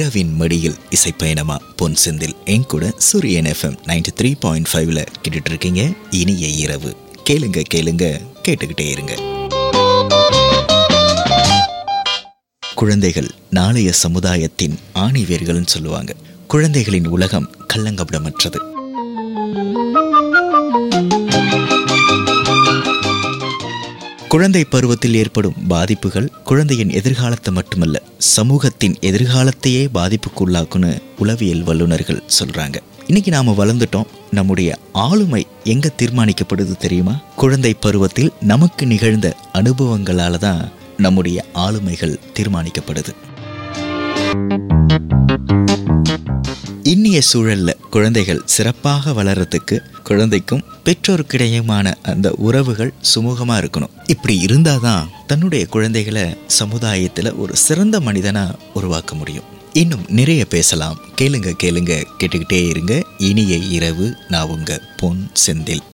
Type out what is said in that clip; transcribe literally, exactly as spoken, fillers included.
இரவின் மடியில் இசைப்பயணமா பொன் செந்தில் என் கூட சூரியன் எஃப்எம் நைன்டி த்ரீ பாயிண்ட் ஃபைவ்ல கேட்டுட்டு இருக்கீங்க. இனிய இரவு. கேளுங்க கேளுங்க கேட்டுக்கிட்டே இருங்க. குழந்தைகள் நாளைய சமுதாயத்தின் ஆணிவேர்கள்னு சொல்லுவாங்க. குழந்தைகளின் உலகம் கள்ளங்கபடமற்றது. குழந்தை பருவத்தில் ஏற்படும் பாதிப்புகள் குழந்தையின் எதிர்காலத்தை மட்டுமல்ல, சமூகத்தின் எதிர்காலத்தையே பாதிப்புக்குள்ளாக்குன்னு உளவியல் வல்லுநர்கள் சொல்றாங்க. இன்னைக்கு நாம வளர்ந்துட்டோம். நம்முடைய ஆளுமை எங்க தீர்மானிக்கப்படுது தெரியுமா? குழந்தை பருவத்தில் நமக்கு நிகழ்ந்த அனுபவங்களால தான் நம்முடைய ஆளுமைகள் தீர்மானிக்கப்படுது. இன்னிய சூழல்ல குழந்தைகள் சிறப்பாக வளர்றதுக்கு குழந்தைக்கும் பெற்றோருக்கிடையுமான அந்த உறவுகள் சுமூகமா இருக்கணும். இப்படி இருந்தாதான் தன்னுடைய குழந்தைகளை சமுதாயத்துல ஒரு சிறந்த மனிதனா உருவாக்க முடியும். இன்னும் நிறைய பேசலாம். கேளுங்க கேளுங்க கேட்டுக்கிட்டே இருங்க. இனிய இரவு. நான் உங்க பொன் செந்தில்.